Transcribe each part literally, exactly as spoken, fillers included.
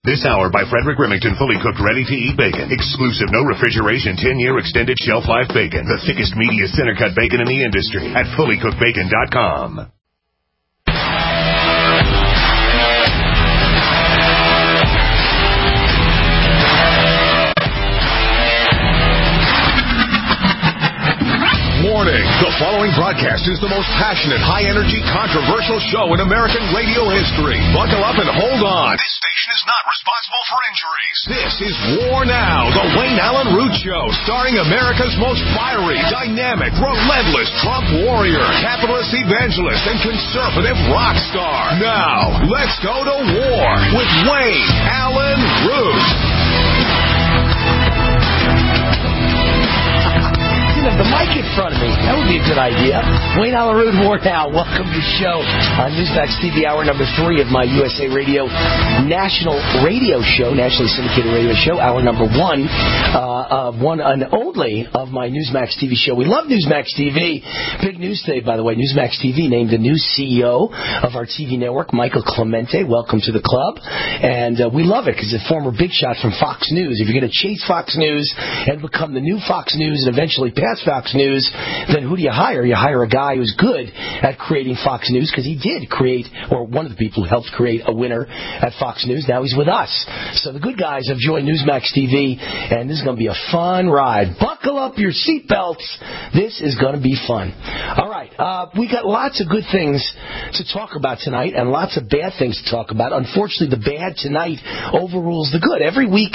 This hour by Frederick Remington, fully cooked, ready-to-eat bacon. Exclusive, no refrigeration, ten-year extended shelf life bacon. The thickest, meatiest, center-cut bacon in the industry at fully cooked bacon dot com. Warning, the following broadcast is the most passionate, high-energy, controversial show in American radio history. Buckle up and hold on. This station is not responsible for injuries. This is War Now, the Wayne Allen Root Show, starring America's most fiery, dynamic, relentless Trump warrior, capitalist evangelist, and conservative rock star. Now, let's go to war with Wayne Allen Root. The mic in front of me. That would be a good idea. Wayne Allen Root, War Now. Welcome to the show on Newsmax T V, hour number three of my U S A Radio national radio show, nationally syndicated radio show, hour number one, uh, uh, one and only of my Newsmax T V show. We love Newsmax T V. Big news today, by the way. Newsmax T V named the new C E O of our T V network, Michael Clemente. Welcome to the club. And uh, we love it because a former big shot from Fox News. If you're going to chase Fox News and become the new Fox News and eventually pass Fox News, then who do you hire? You hire a guy who's good at creating Fox News, because he did create, or one of the people who helped create a winner at Fox News. Now he's with us. So the good guys have joined Newsmax T V, and this is going to be a fun ride. Buckle up your seatbelts. This is going to be fun. All right. Uh, we got lots of good things to talk about tonight and lots of bad things to talk about. Unfortunately, the bad tonight overrules the good. Every week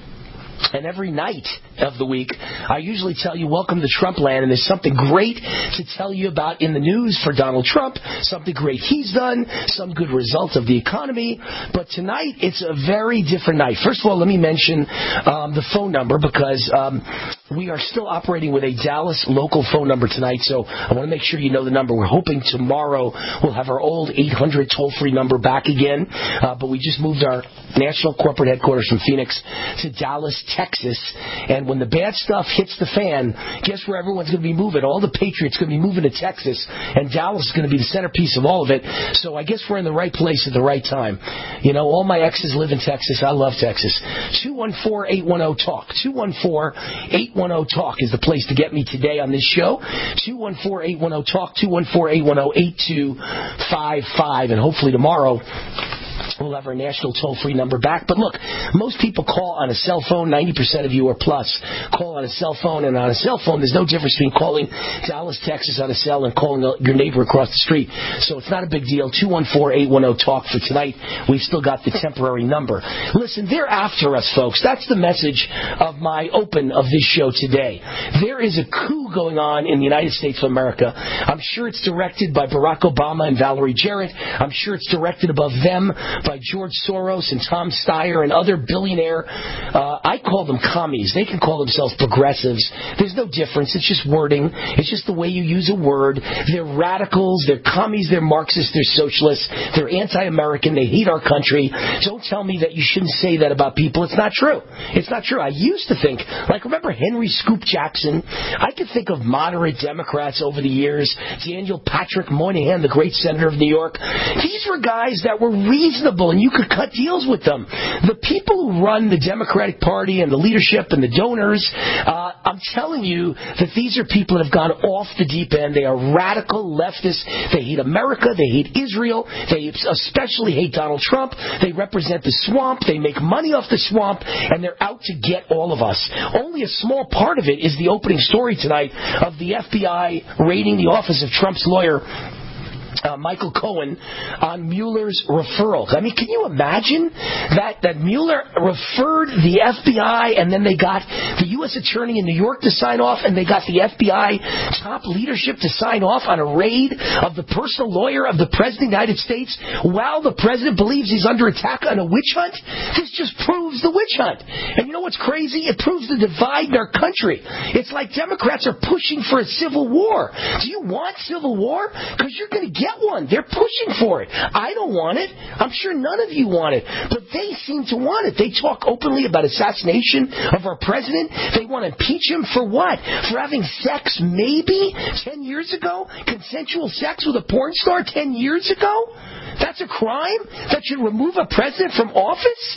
and every night of the week, I usually tell you, welcome to Trump land, and there's something great to tell you about in the news for Donald Trump, something great he's done, some good results of the economy. But tonight, it's a very different night. First of all, let me mention um, the phone number, because um, we are still operating with a Dallas local phone number tonight, so I want to make sure you know the number. We're hoping tomorrow we'll have our old eight hundred toll-free number back again, uh, but we just moved our national corporate headquarters from Phoenix to Dallas, Texas, and when the bad stuff hits the fan, guess where everyone's going to be moving? All the patriots are going to be moving to Texas, and Dallas is going to be the centerpiece of all of it. So I guess we're in the right place at the right time. You know, all my exes live in Texas. I love Texas. two one four, eight one zero, talk. two one four, eight one zero, talk is the place to get me today on this show. two one four, eight one zero, talk. two one four, eight one zero, eight two five five. And hopefully tomorrow we'll have our national toll-free number back. But look, most people call on a cell phone. ninety percent of you or plus call on a cell phone. And on a cell phone, there's no difference between calling Dallas, Texas on a cell and calling your neighbor across the street. So it's not a big deal. two one four, eight one zero, talk for tonight. We've still got the temporary number. Listen, they're after us, folks. That's the message of my open of this show today. There is a coup going on in the United States of America. I'm sure it's directed by Barack Obama and Valerie Jarrett. I'm sure it's directed above them by George Soros and Tom Steyer and other billionaire, uh, I call them commies. They can call themselves progressives. There's no difference. It's just wording. It's just the way you use a word. They're radicals. They're commies. They're Marxists. They're socialists. They're anti-American. They hate our country. Don't tell me that you shouldn't say that about people. It's not true. It's not true. I used to think, like, remember Henry Scoop Jackson? I could think of moderate Democrats over the years. Daniel Patrick Moynihan, the great senator of New York. These were guys that were reasonable, and you could cut deals with them. The people who run the Democratic Party and the leadership and the donors, uh, I'm telling you that these are people that have gone off the deep end. They are radical leftists. They hate America. They hate Israel. They especially hate Donald Trump. They represent the swamp. They make money off the swamp, and they're out to get all of us. Only a small part of it is the opening story tonight of the F B I raiding the office of Trump's lawyer, Uh, Michael Cohen, on Mueller's referral. I mean, can you imagine that, that Mueller referred the F B I, and then they got the U S attorney in New York to sign off, and they got the F B I top leadership to sign off on a raid of the personal lawyer of the President of the United States while the President believes he's under attack on a witch hunt? This just proves the witch hunt. And you know what's crazy? It proves the divide in our country. It's like Democrats are pushing for a civil war. Do you want civil war? Because you're going to get one. They're pushing for it. I don't want it. I'm sure none of you want it. But they seem to want it. They talk openly about assassination of our president. They want to impeach him for what? For having sex maybe ten years ago? Consensual sex with a porn star ten years ago? That's a crime? That should remove a president from office?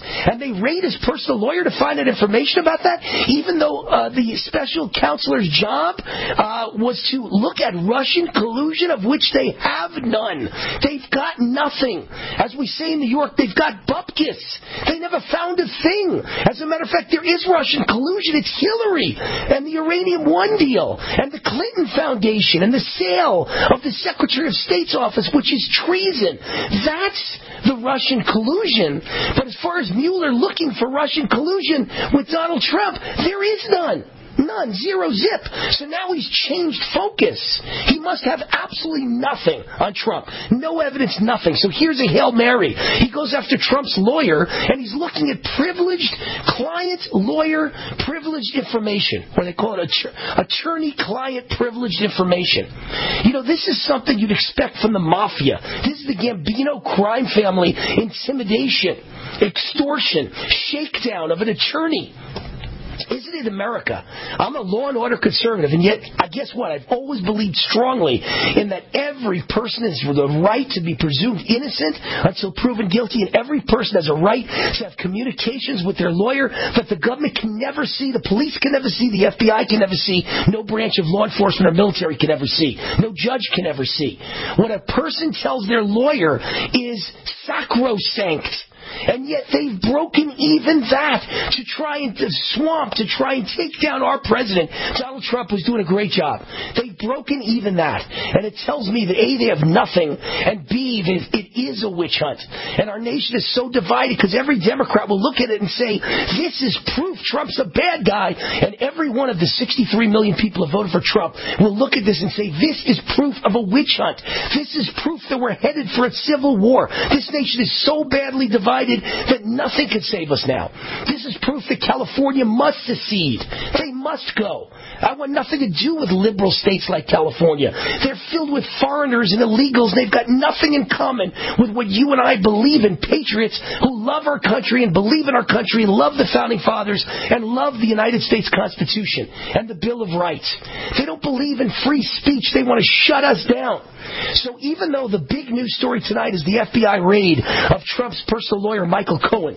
And they raid his personal lawyer to find out information about that, even though uh, the special counselor's job uh, was to look at Russian collusion, of which they have none. They've got nothing. As we say in New York, they've got bupkis. They never found a thing. As a matter of fact, there is Russian collusion. It's Hillary and the Uranium One deal and the Clinton Foundation and the sale of the Secretary of State's office, which is treason. That's the Russian collusion. But as far as Mueller looking for Russian collusion with Donald Trump, there is none. None. Zero zip. So now he's changed focus. He must have absolutely nothing on Trump. No evidence, nothing. So here's a Hail Mary. He goes after Trump's lawyer, and he's looking at privileged client-lawyer privileged information, or they call it attorney-client privileged information. You know, this is something you'd expect from the mafia. This is the Gambino crime family intimidation, extortion, shakedown of an attorney. Isn't it America? I'm a law and order conservative, and yet, I guess what? I've always believed strongly in that every person has the right to be presumed innocent until proven guilty, and every person has a right to have communications with their lawyer that the government can never see, the police can never see, the F B I can never see, no branch of law enforcement or military can ever see, no judge can ever see. What a person tells their lawyer is sacrosanct. And yet they've broken even that to try and to swamp, to try and take down our president. Donald Trump was doing a great job. They've broken even that. And it tells me that A, they have nothing, and B, that it is a witch hunt. And our nation is so divided because every Democrat will look at it and say, this is proof Trump's a bad guy. And every one of the sixty-three million people who voted for Trump will look at this and say, this is proof of a witch hunt. This is proof that we're headed for a civil war. This nation is so badly divided that nothing can save us now. This is proof that California must secede. They must go. I want nothing to do with liberal states like California. They're filled with foreigners and illegals. They've got nothing in common with what you and I believe in, patriots who love our country and believe in our country and love the Founding Fathers and love the United States Constitution and the Bill of Rights. They don't believe in free speech. They want to shut us down. So even though the big news story tonight is the F B I raid of Trump's personal lawyer, Michael Cohen,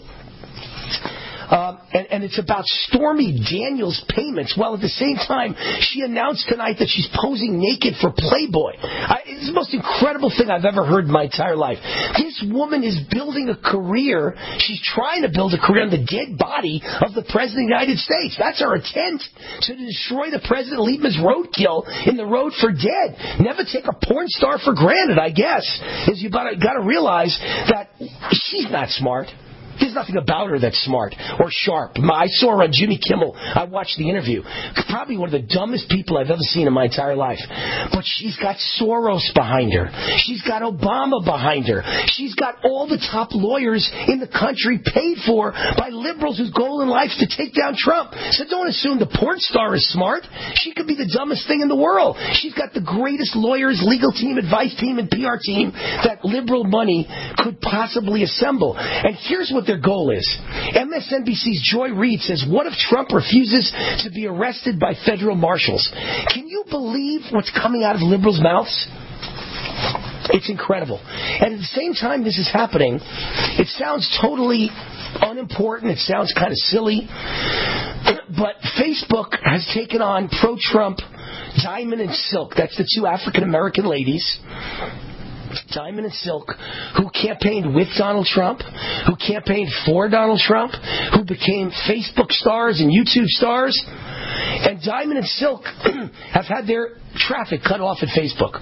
Um, and, and it's about Stormy Daniels' payments. Well, at the same time, she announced tonight that she's posing naked for Playboy. I, it's the most incredible thing I've ever heard in my entire life. This woman is building a career. She's trying to build a career on the dead body of the President of the United States. That's her intent, to destroy the President, leave him as roadkill in the road for dead. Never take a porn star for granted, I guess, is you got to realize that she's not smart. There's nothing about her that's smart or sharp. I saw her on Jimmy Kimmel. I watched the interview. Probably one of the dumbest people I've ever seen in my entire life. But she's got Soros behind her. She's got Obama behind her. She's got all the top lawyers in the country paid for by liberals whose goal in life is to take down Trump. So don't assume the porn star is smart. She could be the dumbest thing in the world. She's got the greatest lawyers, legal team, advice team, and P R team that liberal money could possibly assemble. And here's what their goal is. M S N B C's Joy Reid says, what if Trump refuses to be arrested by federal marshals? Can you believe what's coming out of liberals' mouths? It's incredible. And at the same time this is happening, it sounds totally unimportant. It sounds kind of silly. But Facebook has taken on pro-Trump Diamond and Silk. That's the two African-American ladies, Diamond and Silk, who campaigned with Donald Trump, who campaigned for Donald Trump, who became Facebook stars and YouTube stars. And Diamond and Silk have had their traffic cut off at Facebook.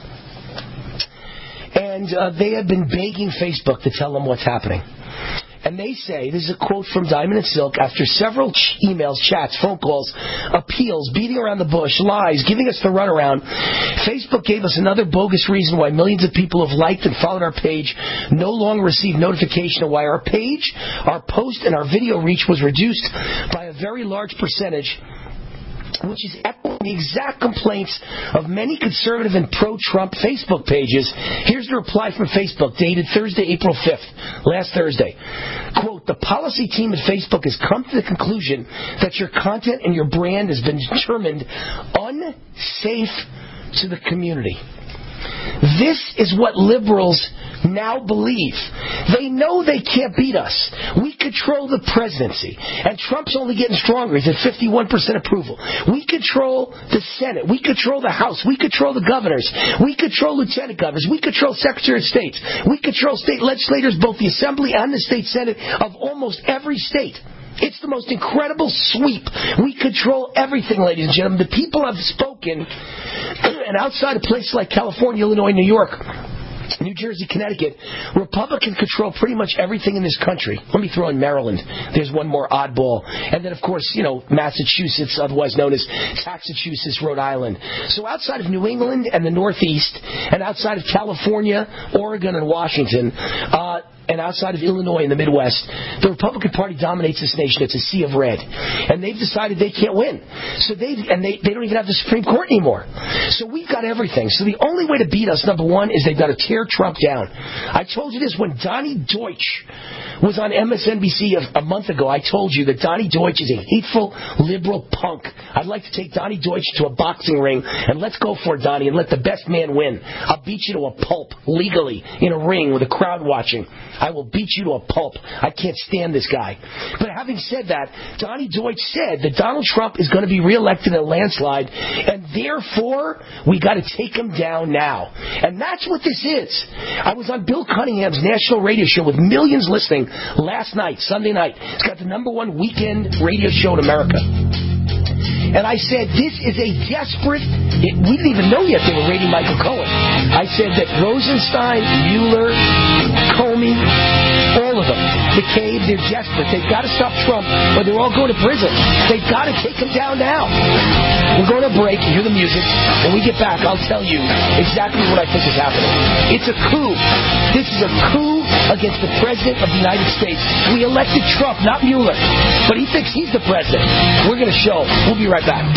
And uh, they have been begging Facebook to tell them what's happening. And they say, this is a quote from Diamond and Silk, after several ch- emails, chats, phone calls, appeals, beating around the bush, lies, giving us the runaround, Facebook gave us another bogus reason why millions of people have liked and followed our page no longer receive notification of why our page, our post, and our video reach was reduced by a very large percentage, which is echoing the exact complaints of many conservative and pro-Trump Facebook pages. Here's the reply from Facebook, dated Thursday, April fifth, last Thursday. Quote, the policy team at Facebook has come to the conclusion that your content and your brand has been determined unsafe to the community. This is what liberals now believe. They know they can't beat us. We control the presidency, and Trump's only getting stronger. He's at fifty-one percent approval. We control the Senate. We control the House. We control the governors. We control lieutenant governors. We control Secretary of States. We control state legislators, both the Assembly and the State Senate of almost every state. It's the most incredible sweep. We control everything, ladies and gentlemen. The people have spoken, and outside of places like California, Illinois, New York, New Jersey, Connecticut, Republicans control pretty much everything in this country. Let me throw in Maryland. There's one more oddball. And then, of course, you know, Massachusetts, otherwise known as Massachusetts, Rhode Island. So outside of New England and the Northeast, and outside of California, Oregon, and Washington, uh, and outside of Illinois in the Midwest, the Republican Party dominates this nation. It's a sea of red. And they've decided they can't win. So they and they, they don't even have the Supreme Court anymore. So we've got everything. So the only way to beat us, number one, is they've got to tear Trump down. I told you this when Donnie Deutsch was on M S N B C a, a month ago. I told you that Donnie Deutsch is a hateful liberal punk. I'd like to take Donnie Deutsch to a boxing ring, and let's go for it, Donnie, and let the best man win. I'll beat you to a pulp legally in a ring with a crowd watching. I will beat you to a pulp. I can't stand this guy. But having said that, Donnie Deutsch said that Donald Trump is going to be reelected in a landslide, and therefore we got to take him down now. And that's what this is. I was on Bill Cunningham's national radio show with millions listening last night, Sunday night. It's got the number one weekend radio show in America. And I said, this is a desperate... It, we didn't even know yet they were raiding Michael Cohen. I said that Rosenstein, Mueller, Comey, all of them, McCabe, they're desperate. They've got to stop Trump, or they're all going to prison. They've got to take him down now. We're going to break. You hear the music. When we get back, I'll tell you exactly what I think is happening. It's a coup. This is a coup against the President of the United States. We elected Trump, not Mueller. But he thinks he's the president. We're going to show. We'll be right back.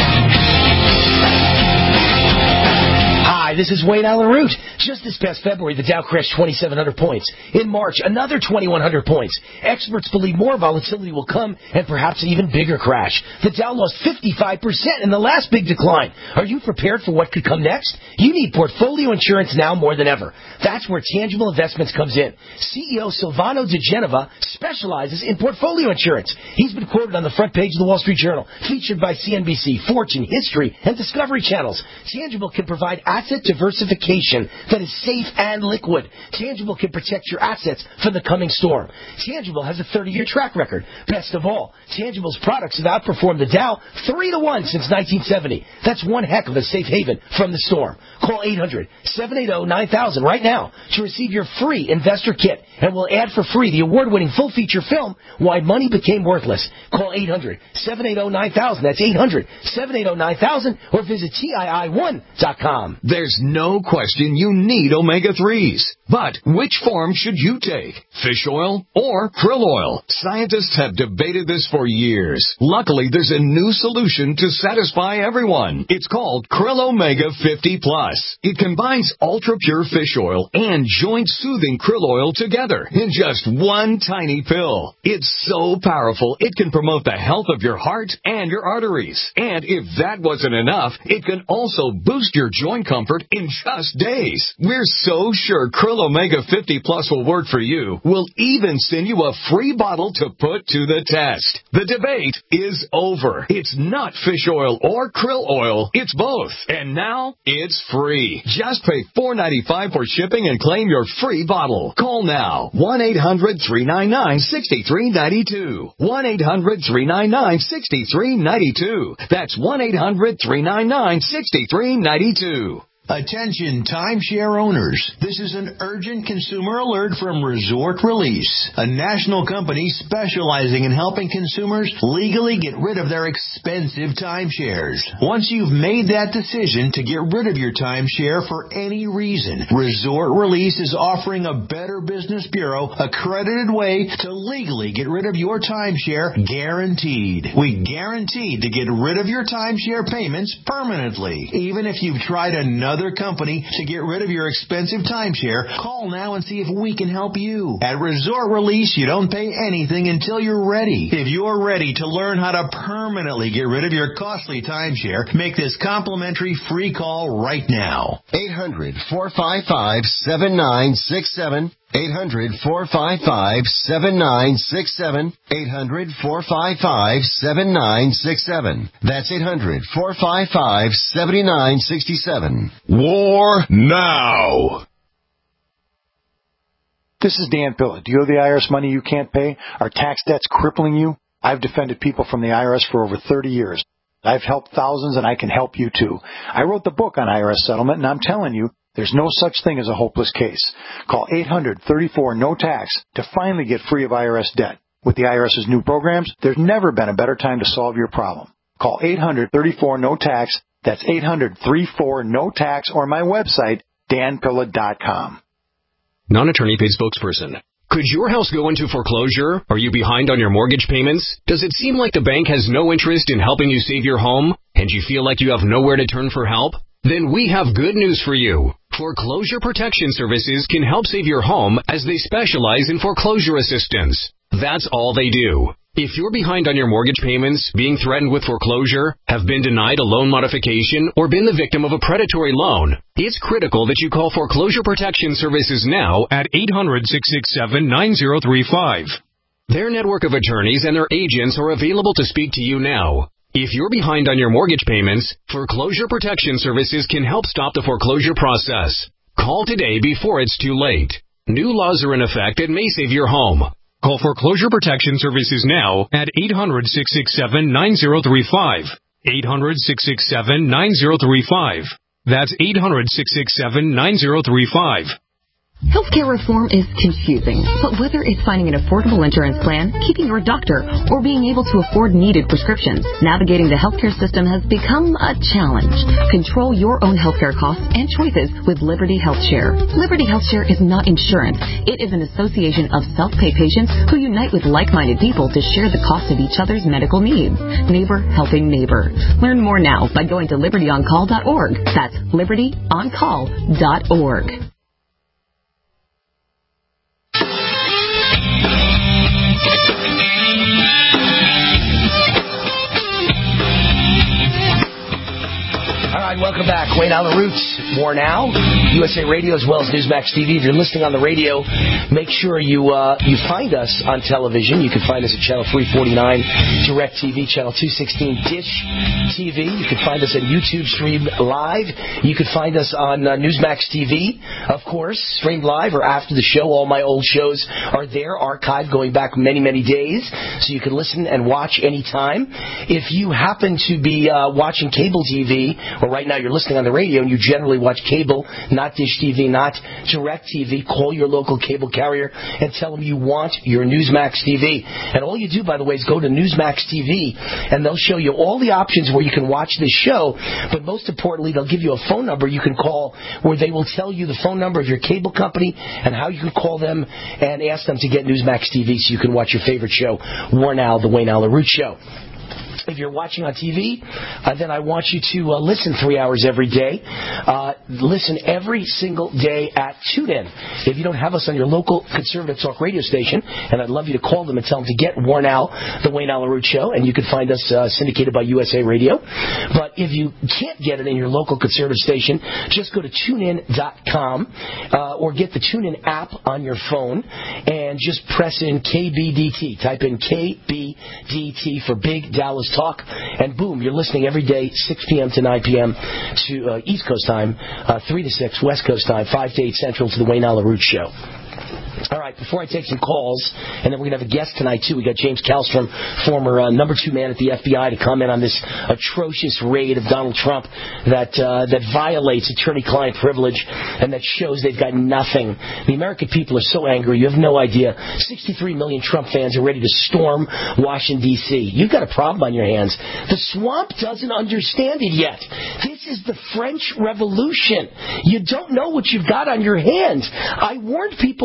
Hi, this is Wayne Allen Root. Just this past February, the Dow crashed twenty-seven hundred points. In March, another twenty-one hundred points. Experts believe more volatility will come and perhaps an even bigger crash. The Dow lost fifty-five percent in the last big decline. Are you prepared for what could come next? You need portfolio insurance now more than ever. That's where Tangible Investments comes in. C E O Silvano De Genova specializes in portfolio insurance. He's been quoted on the front page of the Wall Street Journal, featured by C N B C, Fortune, History, and Discovery Channels. Tangible can provide asset diversification that is safe and liquid. Tangible can protect your assets from the coming storm. Tangible has a thirty-year track record. Best of all, Tangible's products have outperformed the Dow three to one since nineteen seventy. That's one heck of a safe haven from the storm. Call eight hundred, seven eight zero, nine thousand right now to receive your free investor kit, and we'll add for free the award-winning full-feature film, Why Money Became Worthless. Call eight hundred, seven eight zero, nine thousand. That's eight hundred, seven eight zero, nine thousand, or visit T I I one dot com. There's no question you need omega threes. But which form should you take? Fish oil or krill oil? Scientists have debated this for years. Luckily, there's a new solution to satisfy everyone. It's called Krill Omega fifty plus. It combines ultra-pure fish oil and joint-soothing krill oil together in just one tiny pill. It's so powerful, it can promote the health of your heart and your arteries. And if that wasn't enough, it can also boost your joint comfort in just days. We're so sure Krill Omega fifty plus will work for you. We'll even send you a free bottle to put to the test. The debate is over. It's not fish oil or krill oil. It's both. And now it's free. Just pay four dollars and ninety-five cents for shipping and claim your free bottle. Call now. one eight hundred, three nine nine, six three nine two. one eight hundred, three nine nine, six three nine two. That's one eight hundred, three nine nine, six three nine two. Attention timeshare owners. This is an urgent consumer alert from Resort Release, a national company specializing in helping consumers legally get rid of their expensive timeshares. Once you've made that decision to get rid of your timeshare for any reason, Resort Release is offering a Better Business Bureau accredited way to legally get rid of your timeshare, guaranteed. We guarantee to get rid of your timeshare payments permanently, even if you've tried another other company to get rid of your expensive timeshare, call now and see if we can help you. At Resort Release, you don't pay anything until you're ready. If you're ready to learn how to permanently get rid of your costly timeshare, make this complimentary free call right now. eight hundred, four five five, seven nine six seven. eight hundred, four five five, seven nine six seven. eight hundred, four five five, seven nine six seven. That's eight hundred, four five five, seven nine six seven. War now. This is Dan Pilla. Do you owe the I R S money you can't pay? Are tax debts crippling you? I've defended people from the I R S for over thirty years. I've helped thousands, and I can help you too. I wrote the book on I R S settlement, and I'm telling you, there's no such thing as a hopeless case. Call eight hundred, thirty-four, no tax to finally get free of I R S debt. With the IRS's new programs, there's never been a better time to solve your problem. Call eight hundred, thirty-four, no tax. That's eight hundred, thirty-four, no tax, or my website, dan pilla dot com. Non-attorney paid spokesperson. Could your house go into foreclosure? Are you behind on your mortgage payments? Does it seem like the bank has no interest in helping you save your home, and you feel like you have nowhere to turn for help? Then we have good news for you. Foreclosure Protection Services can help save your home as they specialize in foreclosure assistance. That's all they do. If you're behind on your mortgage payments, being threatened with foreclosure, have been denied a loan modification, or been the victim of a predatory loan, it's critical that you call Foreclosure Protection Services now at eight hundred, six six seven, nine zero three five. Their network of attorneys and their agents are available to speak to you now. If you're behind on your mortgage payments, Foreclosure Protection Services can help stop the foreclosure process. Call today before it's too late. New laws are in effect that may save your home. Call Foreclosure Protection Services now at eight hundred, six six seven, nine zero three five. eight hundred, six six seven, nine zero three five. That's eight hundred, six six seven, nine zero three five. Healthcare reform is confusing, but whether it's finding an affordable insurance plan, keeping your doctor, or being able to afford needed prescriptions, navigating the healthcare system has become a challenge. Control your own healthcare costs and choices with Liberty HealthShare. Liberty HealthShare is not insurance. It is an association of self-pay patients who unite with like-minded people to share the cost of each other's medical needs. Neighbor helping neighbor. Learn more now by going to liberty on call dot org. That's liberty on call dot org. All right, welcome back. Wayne Allyn Root, War Now, U S A Radio, as well as Newsmax T V. If you're listening on the radio, make sure you uh, you find us on television. You can find us at Channel three forty-nine, DirecTV, Channel two sixteen, Dish T V. You can find us at YouTube stream live. You can find us on uh, Newsmax T V, of course, streamed live or after the show. All my old shows are there, archived going back many, many days, so you can listen and watch anytime. If you happen to be uh, watching cable T V, or right now you're listening on the radio and you generally watch cable, not Dish T V, not DirecTV, call your local cable carrier and tell them you want your Newsmax T V. And all you do, by the way, is go to Newsmax T V, and they'll show you all the options where you can watch this show. But most importantly, they'll give you a phone number you can call where they will tell you the phone number of your cable company and how you can call them and ask them to get Newsmax T V so you can watch your favorite show, War Now, the Wayne Allyn Root Show. If you're watching on T V, uh, then I want you to uh, listen three hours every day. Uh, listen every single day at TuneIn. If you don't have us on your local conservative talk radio station, and I'd love you to call them and tell them to get War Now, the Wayne Allyn Root Show, and you can find us uh, syndicated by U S A Radio. But if you can't get it in your local conservative station, just go to tune in dot com uh, or get the TuneIn app on your phone and just press in K B D T. Type in K B D T for Big Dallas Talk, and boom, you're listening every day, six p.m. to nine p.m. to uh, East Coast time, uh, three to six West Coast time, five to eight Central to the Wayne Allyn Root Show. All right, before I take some calls, and then we're going to have a guest tonight, too. We got James Kallstrom, former uh, number two man at the F B I, to comment on this atrocious raid of Donald Trump that uh, that violates attorney-client privilege and that shows they've got nothing. The American people are so angry, you have no idea. sixty-three million Trump fans are ready to storm Washington, D C You've got a problem on your hands. The swamp doesn't understand it yet. This is the French Revolution. You don't know what you've got on your hands. I warned people for two years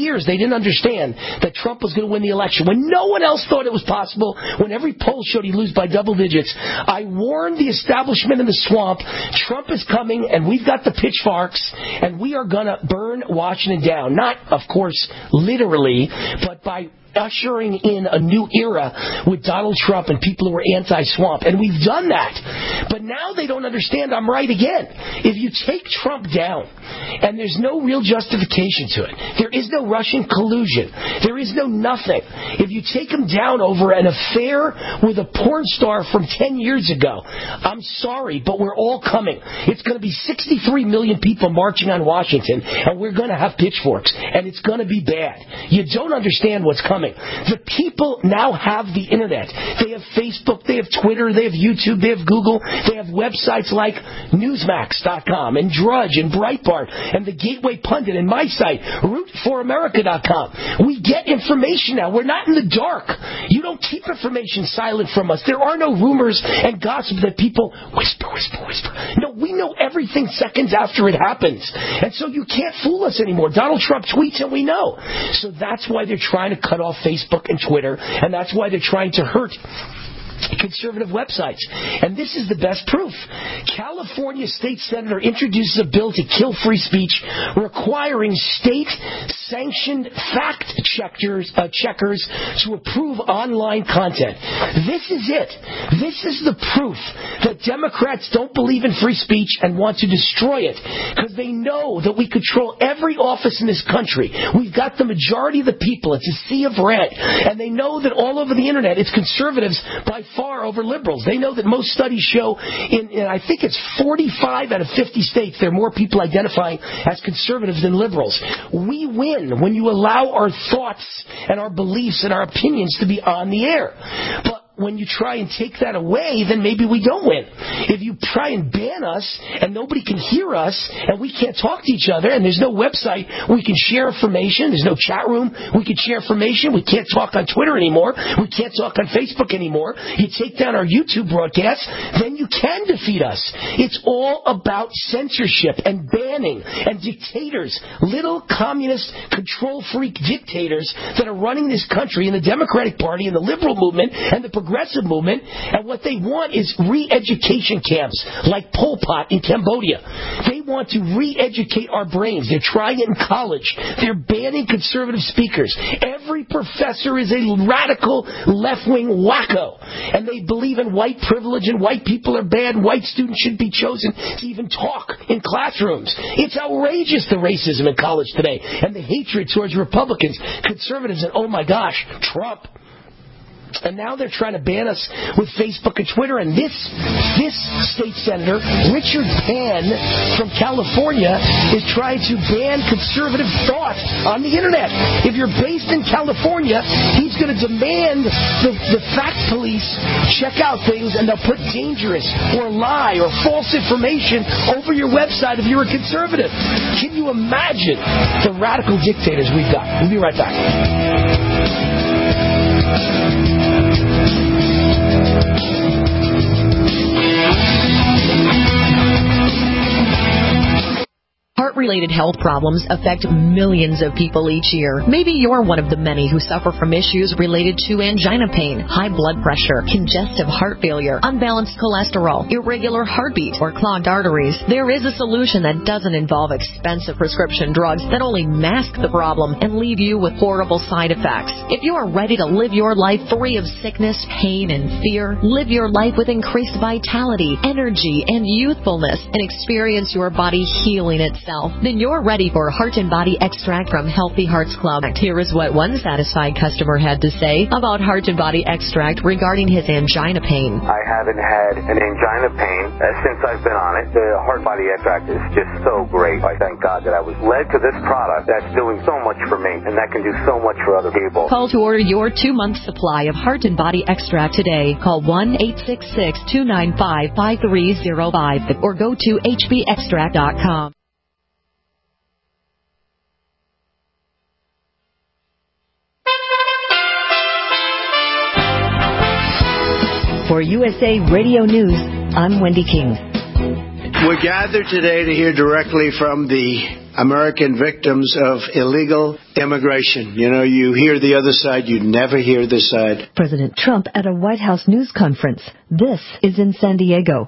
years, they didn't understand that Trump was going to win the election. When no one else thought it was possible, when every poll showed he'd lose by double digits, I warned the establishment in the swamp, Trump is coming, and we've got the pitchforks, and we are going to burn Washington down. Not, of course, literally, but by ushering in a new era with Donald Trump and people who are anti-swamp. And we've done that. But now they don't understand I'm right again. If you take Trump down, and there's no real justification to it, there is no Russian collusion, there is no nothing. If you take him down over an affair with a porn star from ten years ago, I'm sorry, but we're all coming. It's going to be sixty-three million people marching on Washington, and we're going to have pitchforks, and it's going to be bad. You don't understand what's coming. The people now have the internet. They have Facebook, they have Twitter, they have YouTube, they have Google, they have websites like Newsmax dot com and Drudge and Breitbart and the Gateway Pundit and my site, root for america dot com. We get information now. We're not in the dark. You don't keep information silent from us. There are no rumors and gossip that people whisper, whisper, whisper. No, we know everything seconds after it happens. And so you can't fool us anymore. Donald Trump tweets and we know. So that's why they're trying to cut off Facebook and Twitter, and that's why they're trying to hurt conservative websites. And this is the best proof. California state senator introduces a bill to kill free speech, requiring state-sanctioned fact checkers, uh, checkers to approve online content. This is it. This is the proof that Democrats don't believe in free speech and want to destroy it, because they know that we control every office in this country. We've got the majority of the people. It's a sea of red. And they know that all over the internet, it's conservatives by far over liberals. They know that most studies show in, in I think it's forty-five out of fifty states, there are more people identifying as conservatives than liberals. We win when you allow our thoughts and our beliefs and our opinions to be on the air. But when you try and take that away, then maybe we don't win. If you try and ban us and nobody can hear us and we can't talk to each other and there's no website we can share information, there's no chat room we can share information, we can't talk on Twitter anymore, we can't talk on Facebook anymore, you take down our YouTube broadcasts, then you can defeat us. It's all about censorship and banning and dictators, little communist control freak dictators that are running this country, in the Democratic Party and the liberal movement and the progressive movement, and what they want is re-education camps like Pol Pot in Cambodia. They want to re-educate our brains. They're trying it in college. They're banning conservative speakers. Every professor is a radical left-wing wacko, and they believe in white privilege and white people are bad and white students should be chosen to even talk in classrooms. It's outrageous, the racism in college today and the hatred towards Republicans, conservatives, and oh my gosh, Trump. And now they're trying to ban us with Facebook and Twitter. And this this state senator, Richard Pan from California, is trying to ban conservative thought on the internet. If you're based in California, he's going to demand the, the fact police check out things and they'll put dangerous or lie or false information over your website if you're a conservative. Can you imagine the radical dictators we've got? We'll be right back. Heart-related health problems affect millions of people each year. Maybe you're one of the many who suffer from issues related to angina pain, high blood pressure, congestive heart failure, unbalanced cholesterol, irregular heartbeat, or clogged arteries. There is a solution that doesn't involve expensive prescription drugs that only mask the problem and leave you with horrible side effects. If you are ready to live your life free of sickness, pain, and fear, live your life with increased vitality, energy, and youthfulness, and experience your body healing itself, then you're ready for Heart and Body Extract from Healthy Hearts Club. Here is what one satisfied customer had to say about Heart and Body Extract regarding his angina pain. I haven't had an angina pain uh, since I've been on it. The Heart Body Extract is just so great. I thank God that I was led to this product that's doing so much for me, and that can do so much for other people. Call to order your two-month supply of Heart and Body Extract today. Call one eight six six, two nine five, five three zero five or go to h b extract dot com. For U S A Radio News, I'm Wendy King. We're gathered today to hear directly from the American victims of illegal immigration. You know, you hear the other side, you never hear this side. President Trump at a White House news conference. This is in San Diego.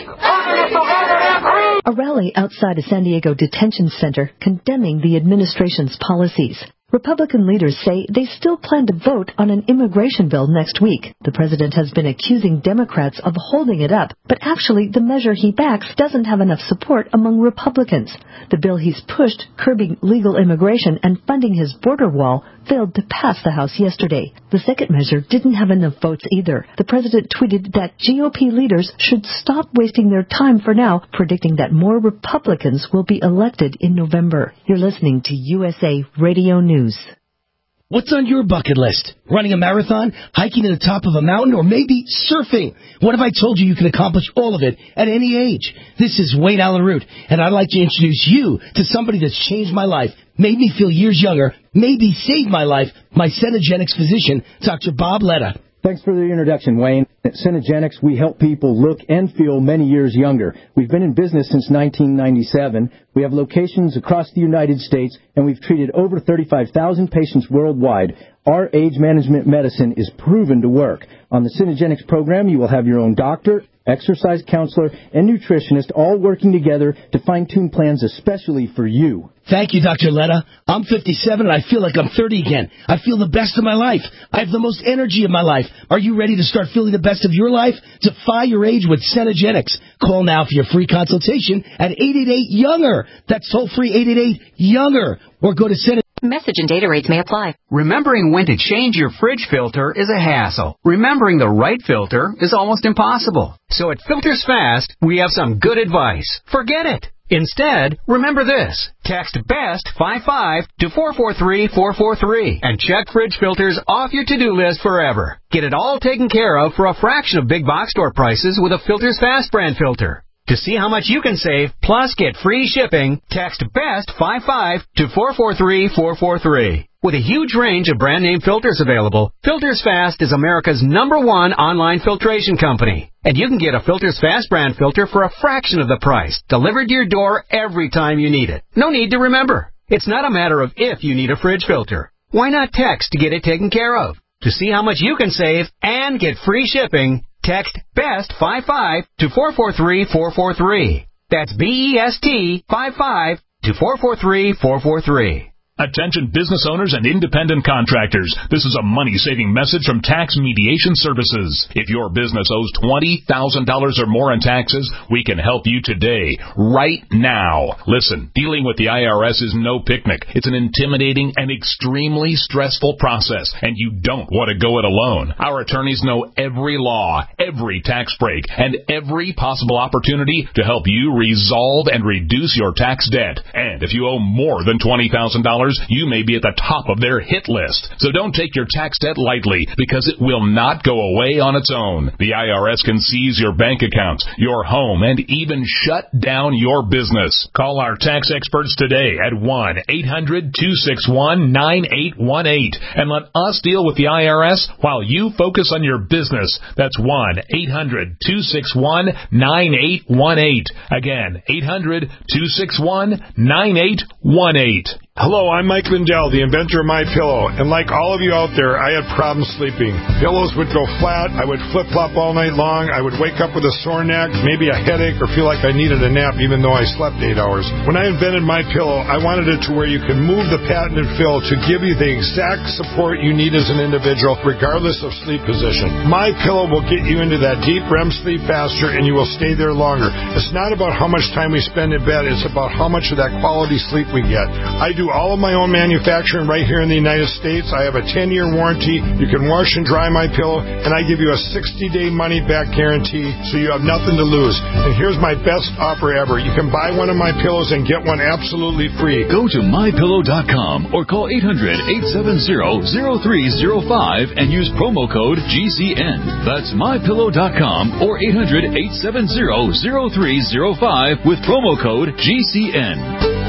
A rally outside a San Diego detention center condemning the administration's policies. Republican leaders say they still plan to vote on an immigration bill next week. The president has been accusing Democrats of holding it up, but actually the measure he backs doesn't have enough support among Republicans. The bill he's pushed, curbing legal immigration and funding his border wall, failed to pass the House yesterday. The second measure didn't have enough votes either. The president tweeted that G O P leaders should stop wasting their time for now, predicting that more Republicans will be elected in November. You're listening to U S A Radio News. What's on your bucket list? Running a marathon, hiking to the top of a mountain, or maybe surfing? What if I told you you can accomplish all of it at any age? This is Wayne Allyn Root, and I'd like to introduce you to somebody that's changed my life, made me feel years younger, maybe saved my life, my Cenegenics physician, Doctor Bob Letta. Thanks for the introduction, Wayne. At Cenegenics, we help people look and feel many years younger. We've been in business since nineteen ninety-seven. We have locations across the United States, and we've treated over thirty-five thousand patients worldwide. Our age management medicine is proven to work. On the Cenegenics program, you will have your own doctor, exercise counselor, and nutritionist all working together to fine-tune plans especially for you. Thank you, Doctor Letta. I'm fifty-seven, and I feel like I'm thirty again. I feel the best of my life. I have the most energy of my life. Are you ready to start feeling the best of your life? Defy your age with Cenegenics. Call now for your free consultation at eight eight eight, younger. That's toll-free eight eight eight, younger. Or go to Cenegenics. Message and data rates may apply. Remembering when to change your fridge filter is a hassle. Remembering the right filter is almost impossible. So at Filters Fast, we have some good advice. Forget it. Instead, remember this. Text BEST five five to four four three four four three and check fridge filters off your to-do list forever. Get it all taken care of for a fraction of big box store prices with a Filters Fast brand filter. To see how much you can save, plus get free shipping, text BEST five five to four four three four four three. With a huge range of brand-name filters available, Filters Fast is America's number one online filtration company. And you can get a Filters Fast brand filter for a fraction of the price, delivered to your door every time you need it. No need to remember. It's not a matter of if you need a fridge filter. Why not text to get it taken care of? To see how much you can save and get free shipping, text BEST five five to four four three four four three. That's B E S T five five to four four three four four three. Attention business owners and independent contractors. This is a money-saving message from Tax Mediation Services. If your business owes twenty thousand dollars or more in taxes, we can help you today, right now. Listen, dealing with the I R S is no picnic. It's an intimidating and extremely stressful process, and you don't want to go it alone. Our attorneys know every law, every tax break, and every possible opportunity to help you resolve and reduce your tax debt. And if you owe more than twenty thousand dollars, you may be at the top of their hit list. So don't take your tax debt lightly, because it will not go away on its own. The I R S can seize your bank accounts, your home, and even shut down your business. Call our tax experts today at one eight hundred two six one nine eight one eight and let us deal with the I R S while you focus on your business. That's one eight hundred two six one nine eight one eight. Again, eight hundred two six one nine eight one eight. Hello, I'm Mike Lindell, the inventor of MyPillow, and like all of you out there, I had problems sleeping. Pillows would go flat, I would flip-flop all night long, I would wake up with a sore neck, maybe a headache, or feel like I needed a nap even though I slept eight hours. When I invented MyPillow, I wanted it to where you can move the patented fill to give you the exact support you need as an individual, regardless of sleep position. MyPillow will get you into that deep R E M sleep faster, and you will stay there longer. It's not about how much time we spend in bed, it's about how much of that quality sleep we get. I do all of my own manufacturing right here in the United States. I have a ten-year warranty. You can wash and dry my pillow, and I give you a sixty-day money-back guarantee, so you have nothing to lose. And here's my best offer ever. You can buy one of my pillows and get one absolutely free. Go to my pillow dot com or call eight hundred eight seven zero zero three zero five and use promo code G C N. That's my pillow dot com or eight hundred eight seven zero zero three zero five with promo code G C N.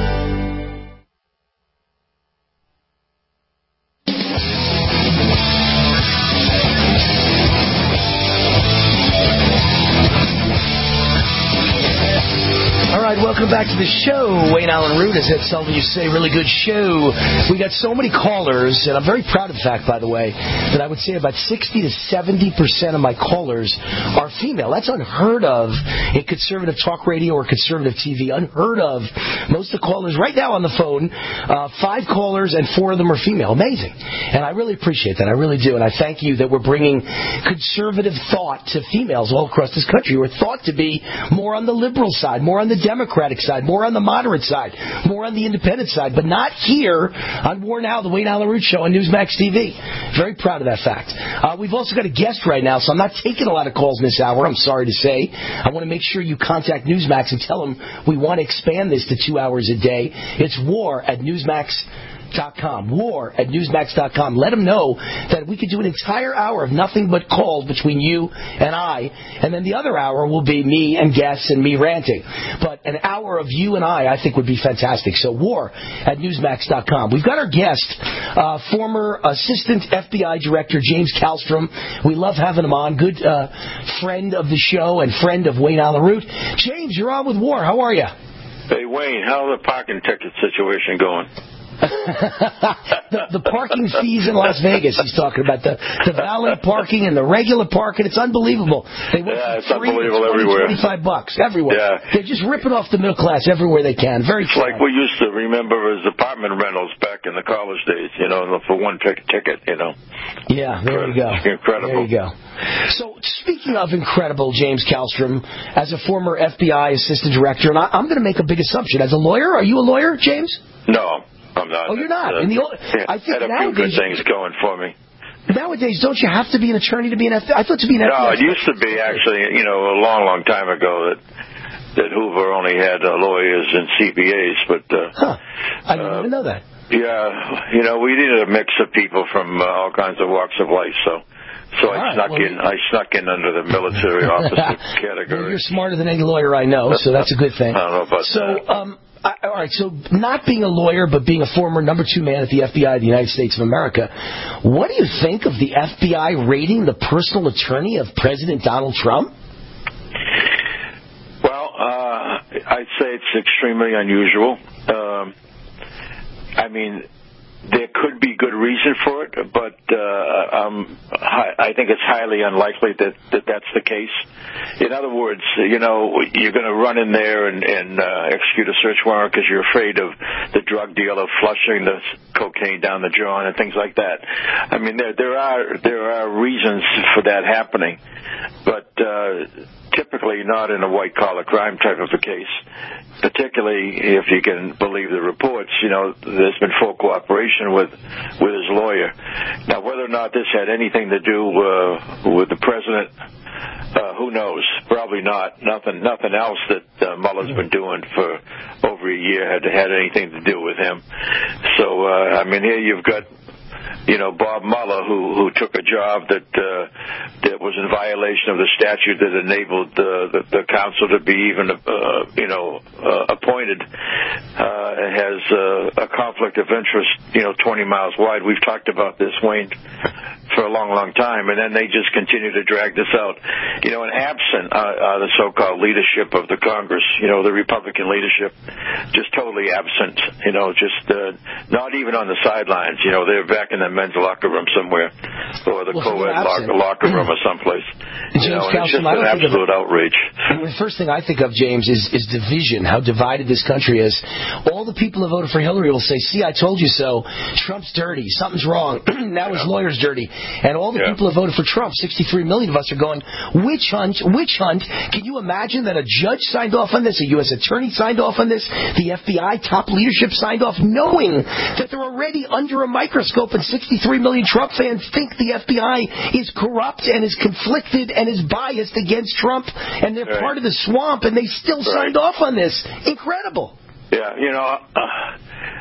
Welcome back to the show. Wayne Allen Root, as Ed Sullivan used to say, really good show. We got so many callers, and I'm very proud of the fact, by the way, that I would say about sixty to seventy percent of my callers are female. That's unheard of in conservative talk radio or conservative T V. Unheard of. Most of the callers right now on the phone, uh, five callers, and four of them are female. Amazing. And I really appreciate that. I really do. And I thank you that we're bringing conservative thought to females all across this country. We're thought to be more on the liberal side, more on the Democratic side, more on the moderate side, more on the independent side, but not here on War Now, the Wayne Allen Root Show on Newsmax T V. Very proud of that fact. Uh, we've also got a guest right now, so I'm not taking a lot of calls in this hour, I'm sorry to say. I want to make sure you contact Newsmax and tell them we want to expand this to two hours a day. It's war at Newsmax dot com. War at Newsmax dot com. Let them know that we could do an entire hour of nothing but calls between you and I, and then the other hour will be me and guests and me ranting. But an hour of you and I, I think, would be fantastic. So war at Newsmax dot com. We've got our guest, uh, former Assistant F B I Director James Kallstrom. We love having him on. Good uh, friend of the show and friend of Wayne Allen Root. James, you're on with War. How are you? Hey, Wayne, how's the parking ticket situation going? the, the parking fees in Las Vegas. He's talking about the, the valet parking and the regular parking. It's unbelievable. They went yeah, it's three, unbelievable twenty, everywhere. twenty-five bucks everywhere. Yeah. They're just ripping off the middle class everywhere they can. Very It's sad. like we used to remember as apartment rentals back in the college days, you know, for one tick- ticket, you know. Yeah, there you go. Incredible. There you go. So, speaking of incredible, James Kallstrom, as a former F B I Assistant Director, and I, I'm going to make a big assumption. As a lawyer, are you a lawyer, James? No. I'm not. Oh, you're not. Uh, In the old, yeah, I think had a nowadays, few good things going for me. Nowadays, don't you have to be an attorney to be an F B I? I thought to be an F B I. No, it used to be actually, you know, a long, long time ago that that Hoover only had uh, lawyers and C P As, but uh, huh. I didn't uh, even know that. Yeah, you know, we needed a mix of people from uh, all kinds of walks of life, so. So I right, snuck well, in. I snuck in under the military officer category. Well, you're smarter than any lawyer I know, so that's a good thing. I don't know about so, that. Um, I, all right. So, not being a lawyer, but being a former number two man at the F B I of the United States of America, what do you think of the F B I raiding the personal attorney of President Donald Trump? Well, uh, I'd say it's extremely unusual. Um, I mean. There could be good reason for it, but uh, um, I think it's highly unlikely that, that that's the case. In other words, you know, you're going to run in there and, and uh, execute a search warrant because you're afraid of the drug dealer flushing the cocaine down the jaw and things like that. I mean, there there are there are reasons for that happening, but uh, typically not in a white-collar crime type of a case. Particularly if you can believe the reports, you know, there's been full cooperation with with his lawyer. Now, whether or not this had anything to do uh, with the president, uh, who knows? Probably not. Nothing, nothing else that uh, Mueller's been doing for over a year had had anything to do with him. So, uh, I mean, here you've got. You know, Bob Mueller, who who took a job that uh, that was in violation of the statute that enabled uh, the, the counsel to be even, uh, you know, uh, appointed, uh, has uh, a conflict of interest, you know, twenty miles wide. We've talked about this, Wayne, for a long, long time, and then they just continue to drag this out. You know, and absent uh, uh, the so-called leadership of the Congress, you know, the Republican leadership, just totally absent, you know, just uh, not even on the sidelines. You know, they're back in the men's locker room somewhere, or the well, co-ed locker, locker room or someplace. You know, and it's just an absolute of, outrage. The first thing I think of, James, is, is division, how divided this country is. All the people who voted for Hillary will say, see, I told you so. Trump's dirty. Something's wrong. Now yeah. his lawyer's dirty. And all the yeah. people who voted for Trump, sixty-three million of us, are going, witch hunt, witch hunt. Can you imagine that a judge signed off on this, a U S attorney signed off on this, the F B I top leadership signed off, knowing that they're already under a microscope and sixty-three million Trump fans think the F B I is corrupt and is conflicted and is biased against Trump, and they're right. part of the swamp, and they still right. signed off on this. Incredible. Yeah, you know, uh,